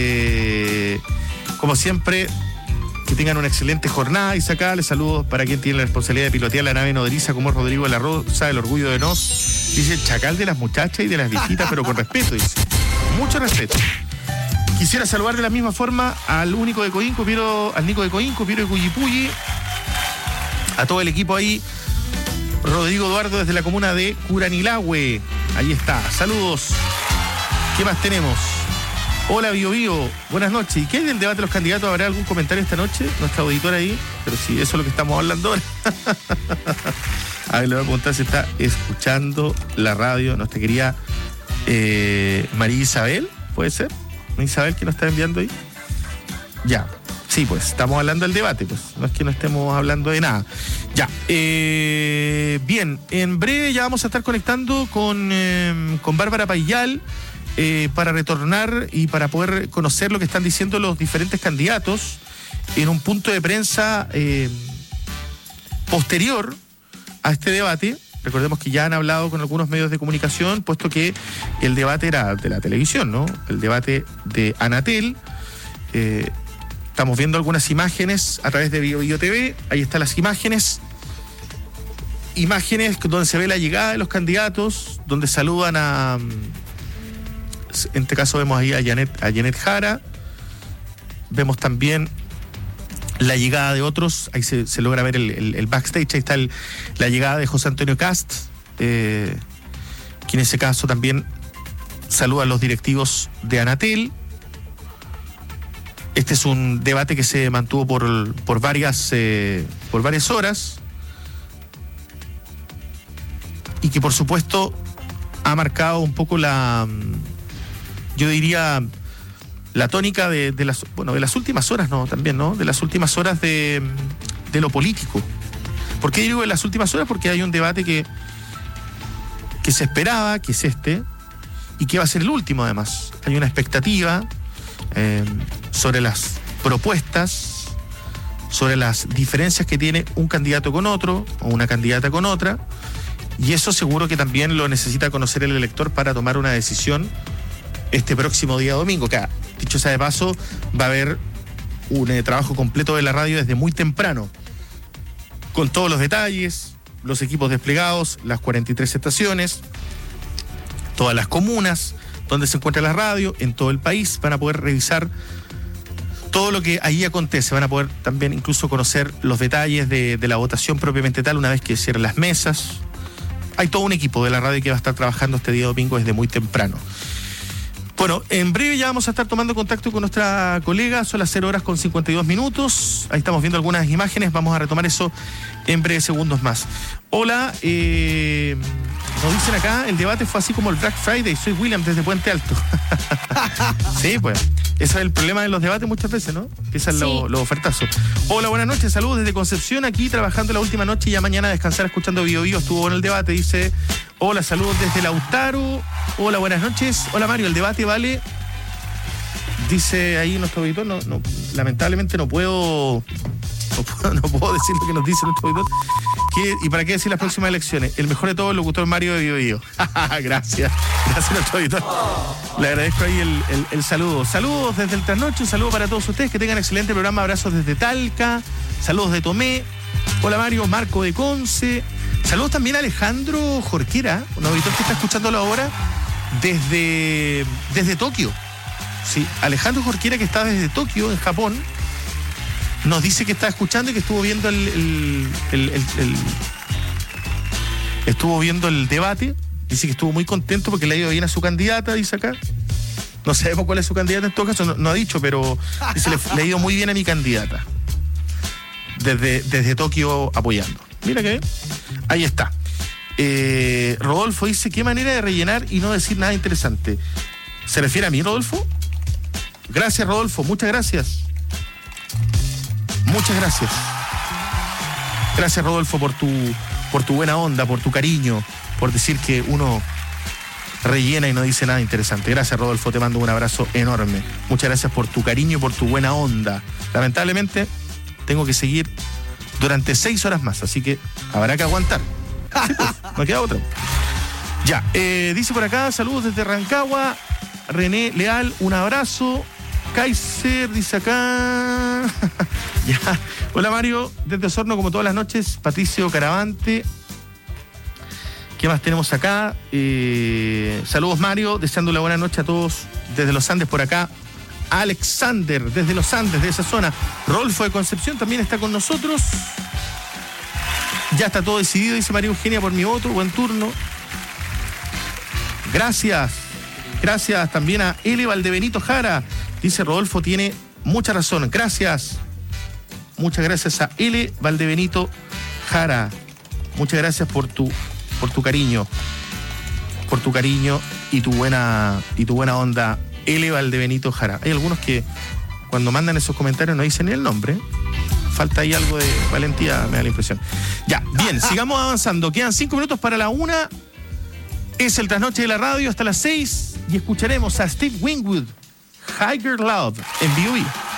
Como siempre, que tengan una excelente jornada y sacarles saludos para quien tiene la responsabilidad de pilotear la nave nodriza como Rodrigo de la Rosa, el orgullo de Nos. Dice el chacal de las muchachas y de las viejitas, pero con respeto, dice. Mucho respeto. Quisiera saludar de la misma forma al único de Coinco, al Nico de Coinco, Piero de Cuyipulli, a todo el equipo ahí. Rodrigo Eduardo desde la comuna de Curanilahue. Ahí está. Saludos. ¿Qué más tenemos? Hola Bio Bio, buenas noches. ¿Y qué hay del debate de los candidatos? ¿Habrá algún comentario esta noche? Nuestra auditora ahí. Pero sí, eso es lo que estamos hablando ahora. A ver, le voy a preguntar si está escuchando la radio nuestra querida María Isabel. ¿Puede ser? María Isabel, que nos está enviando ahí. Ya. Sí, pues, estamos hablando del debate, pues. No es que no estemos hablando de nada. Ya. Bien, en breve ya vamos a estar conectando con Bárbara Payal para retornar y para poder conocer lo que están diciendo los diferentes candidatos en un punto de prensa posterior a este debate. Recordemos que ya han hablado con algunos medios de comunicación, puesto que el debate era de la televisión, ¿no? El debate de Anatel. Estamos viendo algunas imágenes a través de Bio Bio TV. Ahí están las imágenes. Imágenes donde se ve la llegada de los candidatos, donde saludan en este caso vemos ahí a Janet Jara. Vemos también la llegada de otros. Ahí se logra ver el backstage. Ahí está la llegada de José Antonio Cast, que en ese caso también saluda a los directivos de Anatel. Este es un debate que se mantuvo por varias horas y que por supuesto ha marcado un poco yo diría la tónica de las últimas horas, ¿no? También, ¿no? De las últimas horas de lo político. ¿Por qué digo de las últimas horas? Porque hay un debate que se esperaba, que es este, y que va a ser el último además. Hay una expectativa sobre las propuestas, sobre las diferencias que tiene un candidato con otro o una candidata con otra, y eso seguro que también lo necesita conocer el elector para tomar una decisión este próximo día domingo. Que, dicho sea de paso, va a haber un trabajo completo de la radio desde muy temprano, con todos los detalles, los equipos desplegados, las 43 estaciones, todas las comunas donde se encuentra la radio, en todo el país. Van a poder revisar todo lo que ahí acontece. Van a poder también incluso conocer los detalles de la votación propiamente tal una vez que cierren las mesas. Hay todo un equipo de la radio que va a estar trabajando este día domingo desde muy temprano. Bueno, en breve ya vamos a estar tomando contacto con nuestra colega. Son las 0:52. Ahí estamos viendo algunas imágenes. Vamos a retomar eso en breves segundos más. Hola, nos dicen acá, el debate fue así como el Black Friday. Soy William desde Puente Alto. Sí, pues, ese es el problema de los debates muchas veces, ¿no? Empiezan sí, los ofertazos. Hola, buenas noches, saludos desde Concepción, aquí trabajando la última noche y ya mañana descansar escuchando Bio Bio. Estuvo bueno el debate, dice. Hola, saludos desde Lautaro. Hola, buenas noches. Hola Mario, el debate vale, dice ahí nuestro auditor, no, lamentablemente no puedo decir lo que nos dice nuestro auditor. ¿Y para qué decir las próximas elecciones? El mejor de todos, el locutor Mario de Bio Bio. Gracias nuestro auditor. Le agradezco ahí el saludo. Saludos desde el trasnoche, un saludo para todos ustedes, que tengan excelente programa. Abrazos desde Talca, saludos de Tomé. Hola Mario, Marco de Conce. Saludos también a Alejandro Jorquera, un auditor que está escuchándolo ahora desde Tokio. Sí, Alejandro Jorquera, que está desde Tokio, en Japón, nos dice que está escuchando y que estuvo viendo estuvo viendo el debate. Dice que estuvo muy contento porque le ha ido bien a su candidata, dice acá. No sabemos cuál es su candidata en todo caso, no ha dicho, pero dice, le ha ido muy bien a mi candidata. Desde Tokio apoyando. Mira que bien. Ahí está. Rodolfo dice, qué manera de rellenar y no decir nada interesante. ¿Se refiere a mí, Rodolfo? Gracias, Rodolfo, muchas gracias. Muchas gracias. Gracias, Rodolfo, por tu buena onda, por tu cariño, por decir que uno rellena y no dice nada interesante. Gracias, Rodolfo, te mando un abrazo enorme. Muchas gracias por tu cariño y por tu buena onda. Lamentablemente, tengo que seguir durante 6 horas más, así que habrá que aguantar. Sí, pues, no queda otra. Ya, dice por acá, saludos desde Rancagua, René Leal, un abrazo. Kaiser dice acá. Ya. Hola, Mario, desde Osorno, como todas las noches. Patricio Caravante. ¿Qué más tenemos acá? Saludos, Mario, deseándole buena noche a todos desde los Andes por acá. Alexander, desde los Andes, de esa zona. Rolfo de Concepción también está con nosotros. Ya está todo decidido, dice María Eugenia, por mi voto. Buen turno. Gracias. Gracias también a L. Valdebenito Jara. Dice Rodolfo, tiene mucha razón. Gracias. Muchas gracias a L. Valdebenito Jara. Muchas gracias por tu cariño. Por tu cariño y tu buena onda, L. Valdebenito Jara. Hay algunos que cuando mandan esos comentarios no dicen ni el nombre. Falta ahí algo de valentía, me da la impresión. Ya, bien, sigamos avanzando. Quedan 5 minutos para la 1. Es el trasnoche de la radio hasta las 6 y escucharemos a Steve Winwood, Higher Love, en B.O.B.